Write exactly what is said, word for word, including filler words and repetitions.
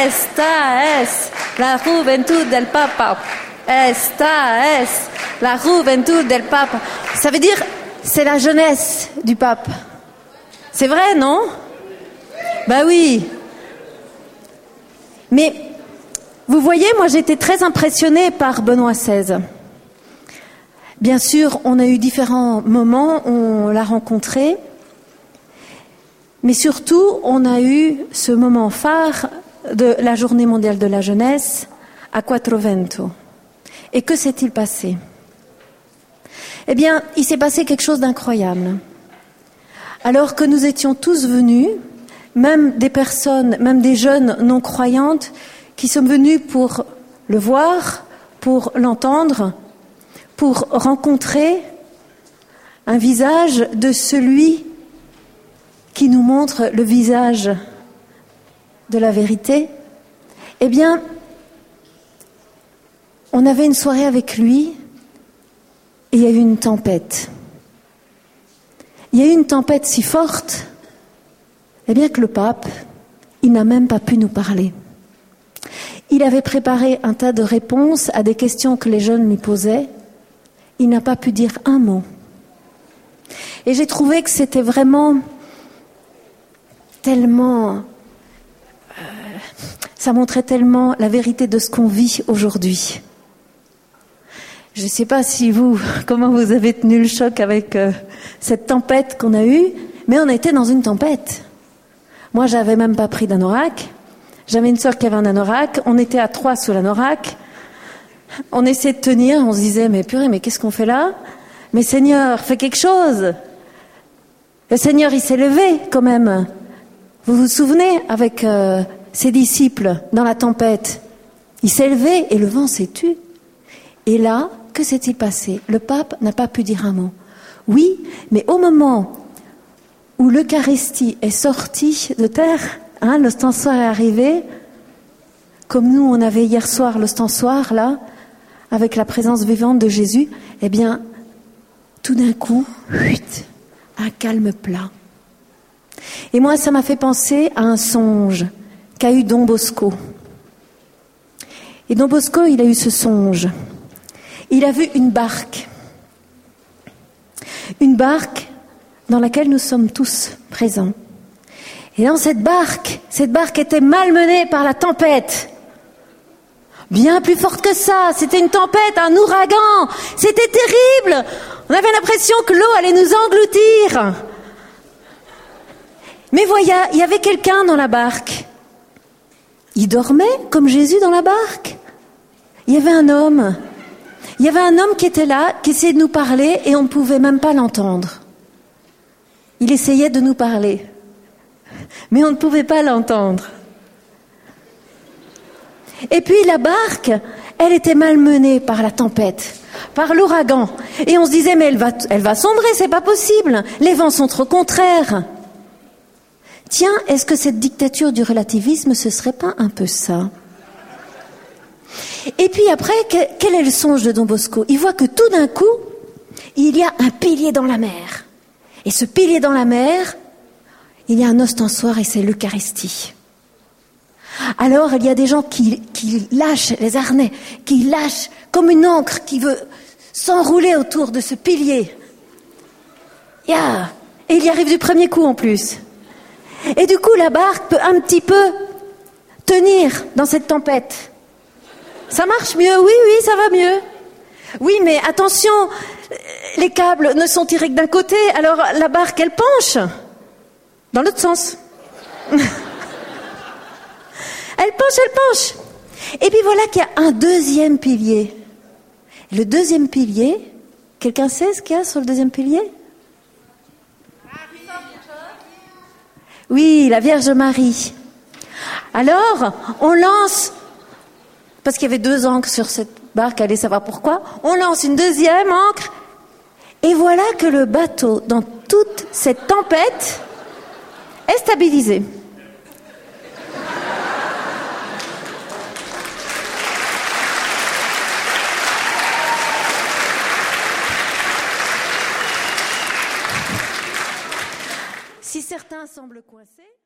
Esta es la juventud del Papa. Esta es la juventud del Papa. Ça veut dire, c'est la jeunesse du pape. C'est vrai, non? Bah oui. Mais, vous voyez, moi j'étais très impressionnée par Benoît seize. Bien sûr, on a eu différents moments, on l'a rencontré. Mais surtout, on a eu ce moment phare de la Journée mondiale de la jeunesse à Quatrovento. Et que s'est-il passé? Eh bien, il s'est passé quelque chose d'incroyable. Alors que nous étions tous venus, même des personnes, même des jeunes non-croyantes, qui sont venus pour le voir, pour l'entendre, pour rencontrer un visage de celui qui nous montre le visage de la vérité, eh bien, on avait une soirée avec lui et il y a eu une tempête. Il y a eu une tempête si forte, eh bien que le pape, il n'a même pas pu nous parler. Il avait préparé un tas de réponses à des questions que les jeunes lui posaient. Il n'a pas pu dire un mot. Et j'ai trouvé que c'était vraiment tellement... Euh, ça montrait tellement la vérité de ce qu'on vit aujourd'hui. Je ne sais pas si vous, comment vous avez tenu le choc avec euh, cette tempête qu'on a eue, mais on était dans une tempête. Moi, j'avais même pas pris d'anorak. J'avais une sœur qui avait un anorak. On était à trois sous l'anorak. On essayait de tenir. On se disait, mais purée, mais qu'est-ce qu'on fait là? Mais Seigneur, fais quelque chose. Le Seigneur, il s'est levé quand même. Vous vous souvenez avec euh, ses disciples dans la tempête? Il s'est levé et le vent s'est tu. Et là, que s'est-il passé? Le pape n'a pas pu dire un mot. Oui, mais au moment où l'Eucharistie est sortie de terre, hein, l'ostensoir est arrivé, comme nous on avait hier soir l'ostensoir là, avec la présence vivante de Jésus, eh bien, tout d'un coup, huit, un calme plat. Et moi, ça m'a fait penser à un songe qu'a eu Don Bosco. Et Don Bosco, il a eu ce songe. Il a vu une barque. Une barque dans laquelle nous sommes tous présents. Et dans cette barque, cette barque était malmenée par la tempête. Bien plus forte que ça, c'était une tempête, un ouragan. C'était terrible. On avait l'impression que l'eau allait nous engloutir. Mais voilà, il y avait quelqu'un dans la barque. Il dormait comme Jésus dans la barque. Il y avait un homme. Il y avait un homme qui était là, qui essayait de nous parler et on ne pouvait même pas l'entendre. Il essayait de nous parler, mais on ne pouvait pas l'entendre. Et puis la barque, elle était malmenée par la tempête, par l'ouragan. Et on se disait, mais elle va, elle va sombrer, c'est pas possible. Les vents sont trop contraires. Tiens, est-ce que cette dictature du relativisme, ce serait pas un peu ça? Et puis après, quel est le songe de Don Bosco? Il voit que tout d'un coup, il y a un pilier dans la mer. Et ce pilier dans la mer, il y a un ostensoir et c'est l'Eucharistie. Alors, il y a des gens qui, qui lâchent les harnais, qui lâchent comme une ancre qui veut s'enrouler autour de ce pilier. Yeah. Et il y arrive du premier coup en plus. Et du coup, la barque peut un petit peu tenir dans cette tempête. Ça marche mieux, oui, oui, ça va mieux. Oui, mais attention, les câbles ne sont tirés que d'un côté, alors la barque, elle penche dans l'autre sens. Elle penche, elle penche. Et puis voilà qu'il y a un deuxième pilier. Le deuxième pilier, quelqu'un sait ce qu'il y a sur le deuxième pilier? Oui, la Vierge Marie. Alors, on lance, parce qu'il y avait deux ancres sur cette barque, allez savoir pourquoi, on lance une deuxième ancre, et voilà que le bateau, dans toute cette tempête, est stabilisé. Si certains semblent coincés...